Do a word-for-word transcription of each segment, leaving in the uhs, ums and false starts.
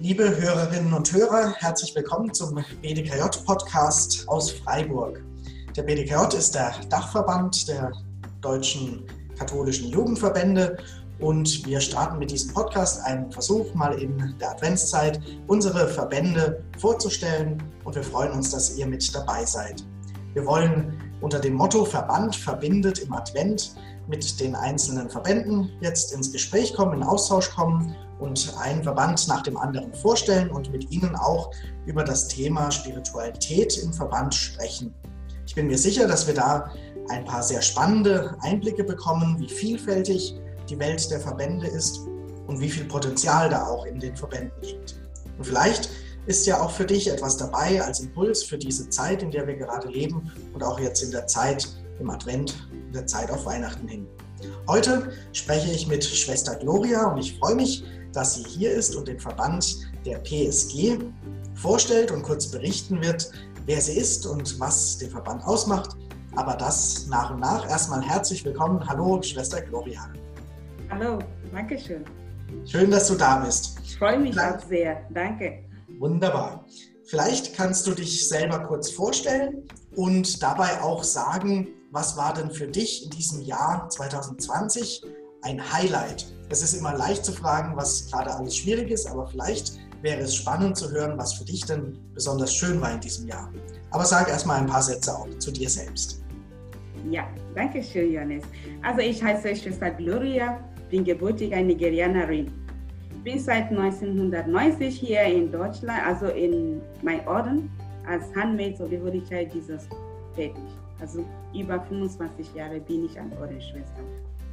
Liebe Hörerinnen und Hörer, herzlich willkommen zum B D K J-Podcast aus Freiburg. Der B D K J ist der Dachverband der deutschen katholischen Jugendverbände und wir starten mit diesem Podcast einen Versuch, mal in der Adventszeit unsere Verbände vorzustellen und wir freuen uns, dass ihr mit dabei seid. Wir wollen unter dem Motto Verband verbindet im Advent mit den einzelnen Verbänden jetzt ins Gespräch kommen, in Austausch kommen und einen Verband nach dem anderen vorstellen und mit Ihnen auch über das Thema Spiritualität im Verband sprechen. Ich bin mir sicher, dass wir da ein paar sehr spannende Einblicke bekommen, wie vielfältig die Welt der Verbände ist und wie viel Potenzial da auch in den Verbänden liegt. Und vielleicht ist ja auch für dich etwas dabei als Impuls für diese Zeit, in der wir gerade leben und auch jetzt in der Zeit im Advent, in der Zeit auf Weihnachten hin. Heute spreche ich mit Schwester Gloria und ich freue mich, dass sie hier ist und den Verband der P S G vorstellt und kurz berichten wird, wer sie ist und was den Verband ausmacht. Aber das nach und nach. Erstmal herzlich willkommen. Hallo, Schwester Gloria. Hallo, danke schön. Schön, dass du da bist. Ich freue mich auch sehr. Danke. Wunderbar. Vielleicht kannst du dich selber kurz vorstellen und dabei auch sagen, was war denn für dich in diesem Jahr zwanzig zwanzig ein Highlight? Es ist immer leicht zu fragen, was gerade alles schwierig ist, aber vielleicht wäre es spannend zu hören, was für dich denn besonders schön war in diesem Jahr. Aber sag erstmal ein paar Sätze auch zu dir selbst. Ja, danke schön, Johannes. Also ich heiße Schwester Gloria, bin gebürtige Nigerianerin. Bin seit neunzehnhundertneunzig hier in Deutschland, also in meinem Orden, als Handmaid of the Holy Child Jesus tätig. Also über fünfundzwanzig Jahre bin ich eine Ordensschwester.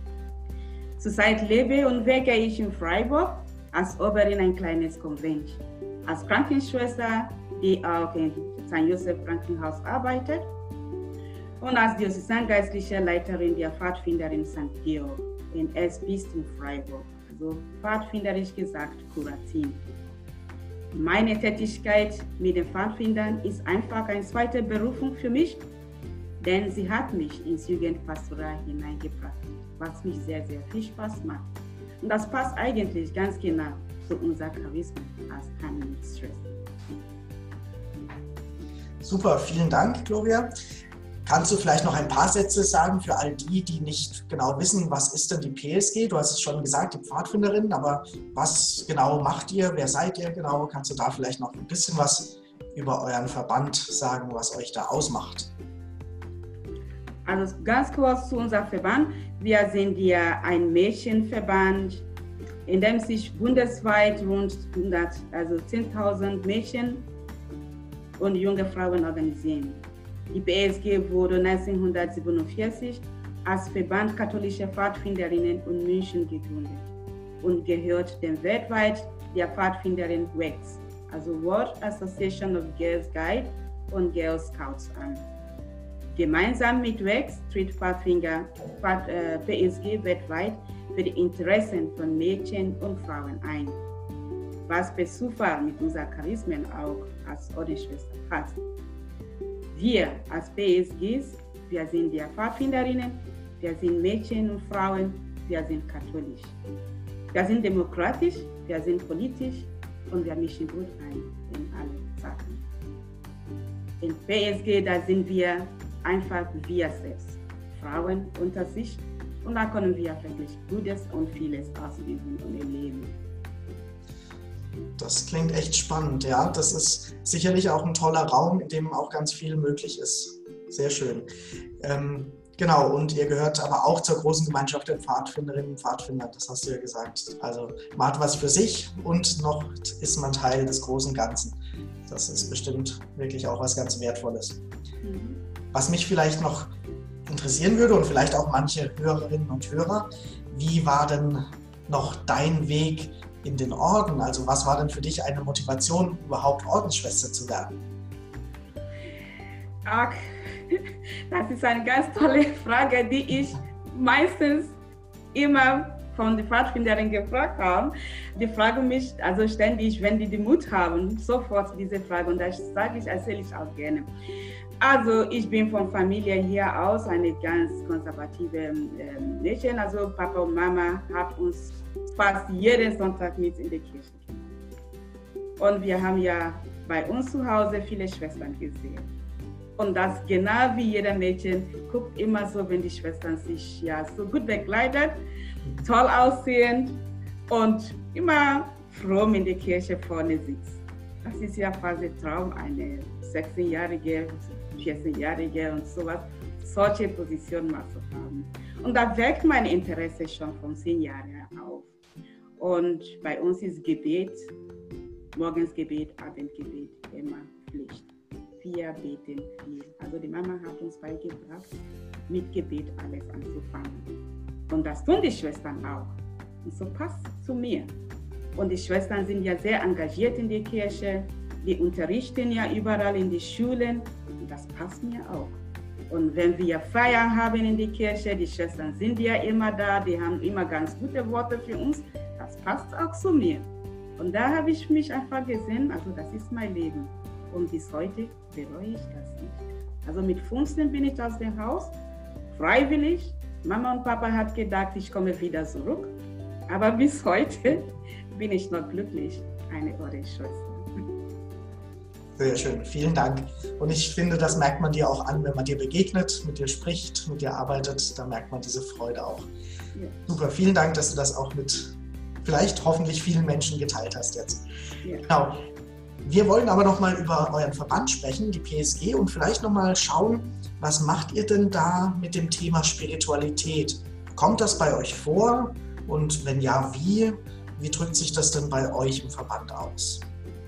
Zurzeit lebe und wirke ich in Freiburg als Oberin ein kleines Konvent. Als Krankenschwester, die auch im Sankt Joseph Krankenhaus arbeitet. Und als Diözesangeistliche Leiterin der Pfadfinderin Sankt Georg im Erzbistum Freiburg. Also pfadfinderisch gesagt, Kurativ. Meine Tätigkeit mit den Pfadfindern ist einfach eine zweite Berufung für mich, denn sie hat mich ins Jugendpastorat hineingebracht, was mich sehr, sehr viel Spaß macht. Und das passt eigentlich ganz genau zu unserem Charisma als Handmaid-Schwester. Super, vielen Dank, Gloria. Kannst du vielleicht noch ein paar Sätze sagen für all die, die nicht genau wissen, was ist denn die P S G? Du hast es schon gesagt, die Pfadfinderin, aber was genau macht ihr? Wer seid ihr genau? Kannst du da vielleicht noch ein bisschen was über euren Verband sagen, was euch da ausmacht? Also ganz kurz zu unserem Verband. Wir sind ja ein Mädchenverband, in dem sich bundesweit rund hundert, also zehntausend Mädchen und junge Frauen organisieren. Die P S G wurde neunzehnhundertsiebenundvierzig als Verband katholischer Pfadfinderinnen in München gegründet und gehört dem weltweit der Pfadfinderin W A G S, also World Association of Girls Guide und Girl Scouts an. Gemeinsam mit W A G S tritt Pfadfinder, Pfad, äh, P S G weltweit für die Interessen von Mädchen und Frauen ein, was per Zufall mit unseren Charismen auch als Ordensschwester passt. Wir als P S Gs, wir sind die Pfadfinderinnen, wir sind Mädchen und Frauen, wir sind katholisch. Wir sind demokratisch, wir sind politisch und wir mischen gut ein in alle Sachen. In P S G, da sind wir einfach wir selbst, Frauen unter sich, und da können wir wirklich Gutes und vieles ausüben und erleben. Das klingt echt spannend, ja. Das ist sicherlich auch ein toller Raum, in dem auch ganz viel möglich ist. Sehr schön. Ähm, genau, und ihr gehört aber auch zur großen Gemeinschaft der Pfadfinderinnen und Pfadfinder, das hast du ja gesagt. Also man hat was für sich und noch ist man Teil des großen Ganzen. Das ist bestimmt wirklich auch was ganz Wertvolles. Mhm. Was mich vielleicht noch interessieren würde und vielleicht auch manche Hörerinnen und Hörer, wie war denn noch dein Weg in den Orden? Also was war denn für dich eine Motivation, überhaupt Ordensschwester zu werden? Ach, das ist eine ganz tolle Frage, die ich meistens immer von den Pfadfinderinnen gefragt habe. Die fragen mich also ständig, wenn die den Mut haben, sofort diese Frage, und das sage ich, erzähle ich auch gerne. Also ich bin von Familie hier aus eine ganz konservative äh, Mädchen. Also Papa und Mama haben uns fast jeden Sonntag mit in die Kirche genommen. Und wir haben ja bei uns zu Hause viele Schwestern gesehen. Und das genau wie jeder Mädchen guckt immer so, wenn die Schwestern sich ja so gut bekleidet, toll aussehen und immer froh in der Kirche vorne sitzt. Das ist ja quasi Traum, eine sechzehnjährige, vierzehnjährige und sowas, solche Position mal zu haben. Und da weckt mein Interesse schon von zehn Jahren auf. Und bei uns ist Gebet, Morgensgebet, Abendgebet immer Pflicht. Wir beten viel. Also die Mama hat uns beigebracht, mit Gebet alles anzufangen. Und das tun die Schwestern auch. Und so passt zu mir. Und die Schwestern sind ja sehr engagiert in der Kirche. Die unterrichten ja überall in die Schulen. Und das passt mir auch. Und wenn wir Feiern haben in der Kirche, die Schwestern sind ja immer da, die haben immer ganz gute Worte für uns. Das passt auch zu mir. Und da habe ich mich einfach gesehen, also das ist mein Leben. Und bis heute bereue ich das nicht. Also mit fünfzehn bin ich aus dem Haus, freiwillig. Mama und Papa hat gedacht, ich komme wieder zurück. Aber bis heute bin ich noch glücklich, eine Ordensschwester. Sehr schön, vielen Dank. Und ich finde, das merkt man dir auch an, wenn man dir begegnet, mit dir spricht, mit dir arbeitet, da merkt man diese Freude auch. Ja. Super, vielen Dank, dass du das auch mit vielleicht hoffentlich vielen Menschen geteilt hast jetzt. Ja. Genau. Wir wollen aber noch mal über euren Verband sprechen, die P S G, und vielleicht noch mal schauen, was macht ihr denn da mit dem Thema Spiritualität? Kommt das bei euch vor? Und wenn ja, wie? Wie drückt sich das denn bei euch im Verband aus?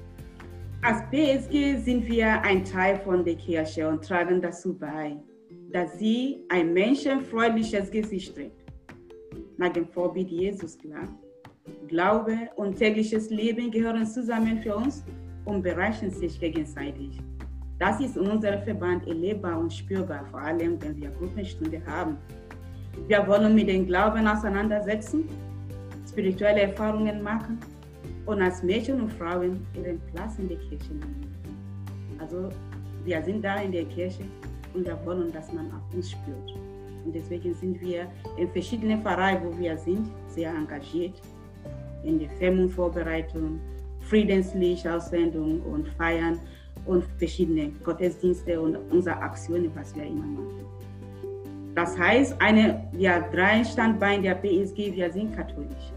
Als P S G sind wir ein Teil von der Kirche und tragen dazu bei, dass sie ein menschenfreundliches Gesicht trägt. Nach dem Vorbild Jesus klar. Glaube und tägliches Leben gehören zusammen für uns und bereichern sich gegenseitig. Das ist in unserem Verband erlebbar und spürbar, vor allem wenn wir Gruppenstunde haben. Wir wollen mit dem Glauben auseinandersetzen, spirituelle Erfahrungen machen und als Mädchen und Frauen ihren Platz in der Kirche nehmen. Also wir sind da in der Kirche und wir wollen, dass man auf uns spürt. Und deswegen sind wir in verschiedenen Vereinen, wo wir sind, sehr engagiert in der Firmenvorbereitung, Friedenslicht-Aussendung und Feiern und verschiedene Gottesdienste und unsere Aktionen, was wir immer machen. Das heißt, eine, wir drei Standbeine der P S G, wir sind katholisch.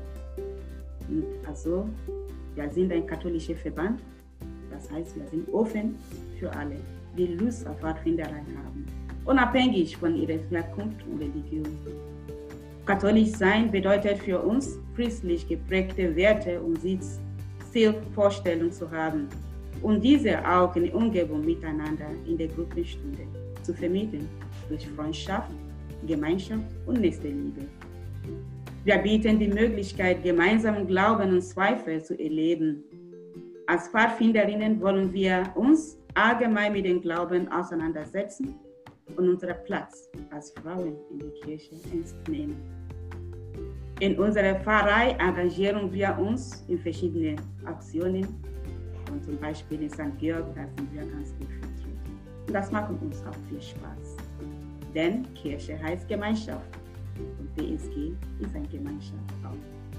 Und also, wir sind ein katholischer Verband. Das heißt, wir sind offen für alle, die Lust auf Pfadfinderei haben, unabhängig von ihrer Herkunft und Religion. Katholisch sein bedeutet für uns, christlich geprägte Werte und Zielvorstellungen zu haben und diese auch in der Umgebung miteinander in der Gruppenstunde zu vermitteln durch Freundschaft, Gemeinschaft und Nächstenliebe. Wir bieten die Möglichkeit, gemeinsamen Glauben und Zweifel zu erleben. Als Pfadfinderinnen wollen wir uns allgemein mit dem Glauben auseinandersetzen und unseren Platz als Frauen in der Kirche ernst nehmen. In unserer Pfarrei engagieren wir uns in verschiedenen Aktionen und zum Beispiel in Sankt Georg, da sind wir ganz gut vertreten. Und das macht uns auch viel Spaß. Denn Kirche heißt Gemeinschaft und P S G ist eine Gemeinschaft auch.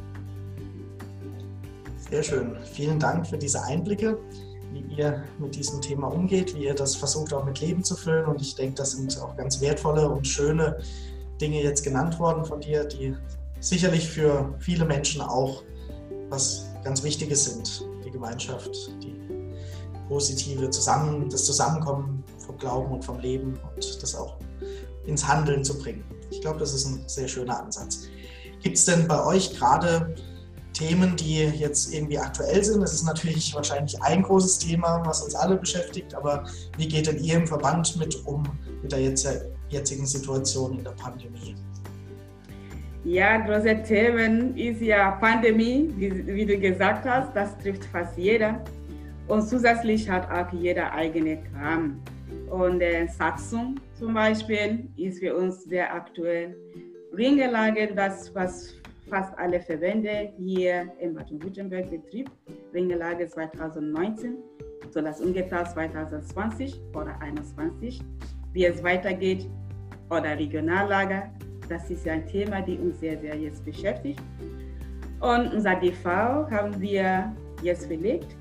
Sehr schön. Vielen Dank für diese Einblicke, wie ihr mit diesem Thema umgeht, wie ihr das versucht auch mit Leben zu füllen. Und ich denke, das sind auch ganz wertvolle und schöne Dinge jetzt genannt worden von dir, die sicherlich für viele Menschen auch was ganz Wichtiges sind. Die Gemeinschaft, die positive Zusammen, das Zusammenkommen vom Glauben und vom Leben und das auch ins Handeln zu bringen. Ich glaube, das ist ein sehr schöner Ansatz. Gibt es denn bei euch gerade Themen, die jetzt irgendwie aktuell sind? Das ist natürlich wahrscheinlich ein großes Thema, was uns alle beschäftigt, aber wie geht denn ihr im Verband mit um, mit der jetzt, jetzigen Situation in der Pandemie? Ja, große Themen ist ja Pandemie, wie, wie du gesagt hast, das trifft fast jeder. Und zusätzlich hat auch jeder eigene Kram. Und äh, Satzung zum Beispiel ist für uns sehr aktuell. Ringelager, das was fast alle Verbände hier in Baden-Württemberg betrieben. Ringelager zweitausendneunzehn, so das ungefähr zweitausendzwanzig oder zweitausendeinundzwanzig, wie es weitergeht, oder Regionallager. Das ist ja ein Thema, das uns sehr, sehr jetzt beschäftigt. Und unser D V haben wir jetzt verlegt,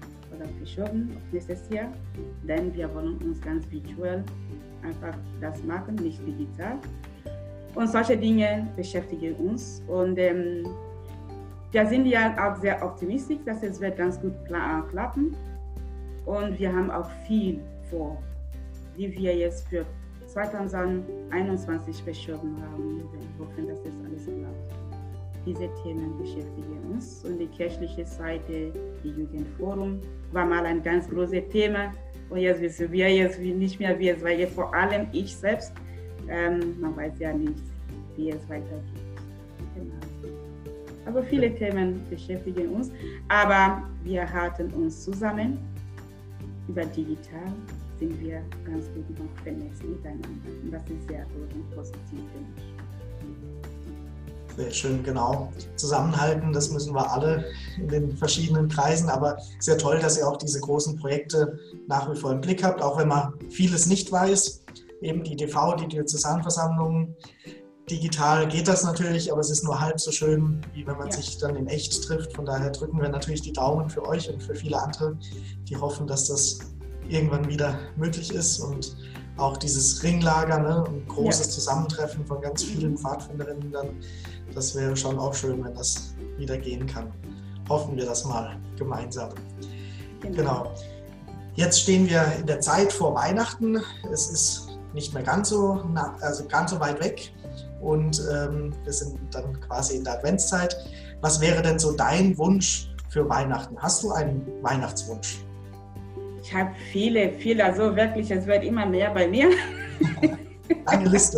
gesagt, verschoben auf nächstes Jahr, denn wir wollen uns ganz virtuell einfach das machen, nicht digital. Und solche Dinge beschäftigen uns. Und ähm, wir sind ja auch sehr optimistisch, dass es wird ganz gut klappen. Und wir haben auch viel vor, die wir jetzt für zweitausendeinundzwanzig verschoben haben. Wir hoffen, dass das alles klappt. Diese Themen beschäftigen uns. Und die kirchliche Seite, die Jugendforum, war mal ein ganz großes Thema. Und jetzt wissen wir jetzt nicht mehr, wie es weitergeht. Vor allem ich selbst. Ähm, man weiß ja nicht, wie es weitergeht. Genau. Aber viele Themen beschäftigen uns. Aber wir halten uns zusammen. Über digital sind wir ganz gut noch vernetzt miteinander. Und das ist sehr gut und positiv für mich. Sehr schön, genau. Zusammenhalten, das müssen wir alle in den verschiedenen Kreisen, aber sehr toll, dass ihr auch diese großen Projekte nach wie vor im Blick habt, auch wenn man vieles nicht weiß. Eben die D V, die Diözesanversammlung, digital geht das natürlich, aber es ist nur halb so schön, wie wenn man ja. sich dann in echt trifft. Von daher drücken wir natürlich die Daumen für euch und für viele andere, die hoffen, dass das irgendwann wieder möglich ist und auch dieses Ringlager, ne, ein großes ja. Zusammentreffen von ganz vielen Pfadfinderinnen, dann, das wäre schon auch schön, wenn das wieder gehen kann. Hoffen wir das mal gemeinsam. Genau. genau. Jetzt stehen wir in der Zeit vor Weihnachten. Es ist nicht mehr ganz so, also ganz so weit weg und ähm, wir sind dann quasi in der Adventszeit. Was wäre denn so dein Wunsch für Weihnachten? Hast du einen Weihnachtswunsch? Ich habe viele, viele, also wirklich, es wird immer mehr bei mir. Lange Liste.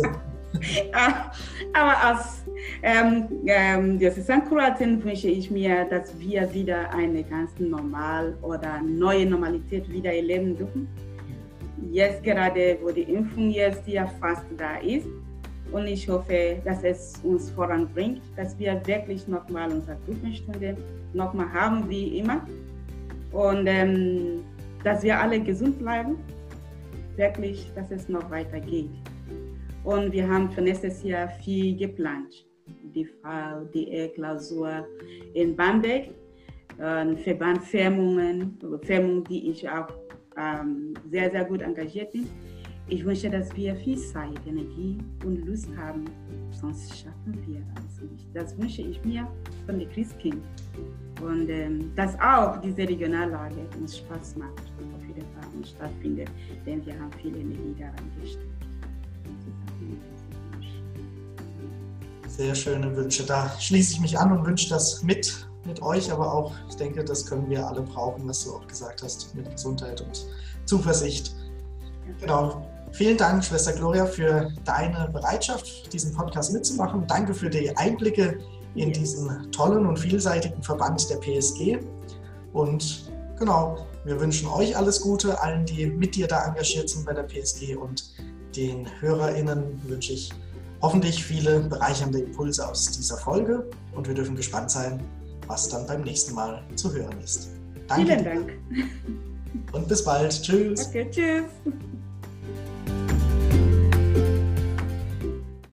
Aber als ähm, ähm, Diözesankuratin wünsche ich mir, dass wir wieder eine ganz normal oder neue Normalität wieder erleben dürfen. Jetzt gerade, wo die Impfung jetzt ja fast da ist. Und ich hoffe, dass es uns voranbringt, dass wir wirklich nochmal unsere Gruppenstunde nochmal haben, wie immer. Und ähm, dass wir alle gesund bleiben, wirklich, dass es noch weitergeht. Und wir haben für nächstes Jahr viel geplant. Die V D E-Klausur in Bamberg, äh, Verband Firmungen, Firmungen, die ich auch ähm, sehr, sehr gut engagiert bin. Ich wünsche, dass wir viel Zeit, Energie und Lust haben, sonst schaffen wir das nicht. Das wünsche ich mir von der Christkind. Und ähm, dass auch diese Regionallage uns Spaß macht und auf jeden Fall uns stattfindet, denn wir haben viel Energie daran gesteckt. Sehr schöne Wünsche. Da schließe ich mich an und wünsche das mit, mit euch, aber auch, ich denke, das können wir alle brauchen, was du auch gesagt hast, mit Gesundheit und Zuversicht. Genau. Vielen Dank, Schwester Gloria, für deine Bereitschaft, diesen Podcast mitzumachen. Danke für die Einblicke in diesen tollen und vielseitigen Verband der P S G. Und genau, wir wünschen euch alles Gute, allen, die mit dir da engagiert sind bei der P S G, und den HörerInnen wünsche ich hoffentlich viele bereichernde Impulse aus dieser Folge, und wir dürfen gespannt sein, was dann beim nächsten Mal zu hören ist. Danke. Vielen Dank. Und bis bald. Tschüss. Okay, tschüss.